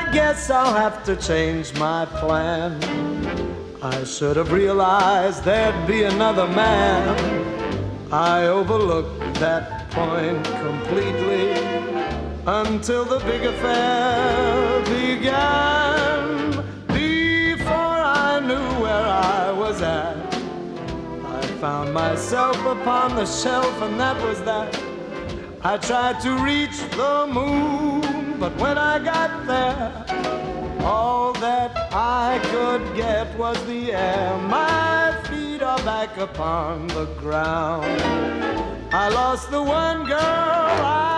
guess I'll have to change my plan. I should have realized there'd be another man. I overlooked that point completely until the big affair began. Before I knew where I was at, I found myself upon the shelf, and that was that. I tried to reach the moon, but when I got there, all that I could get was the air. My feet are back upon the ground. I lost the one girl I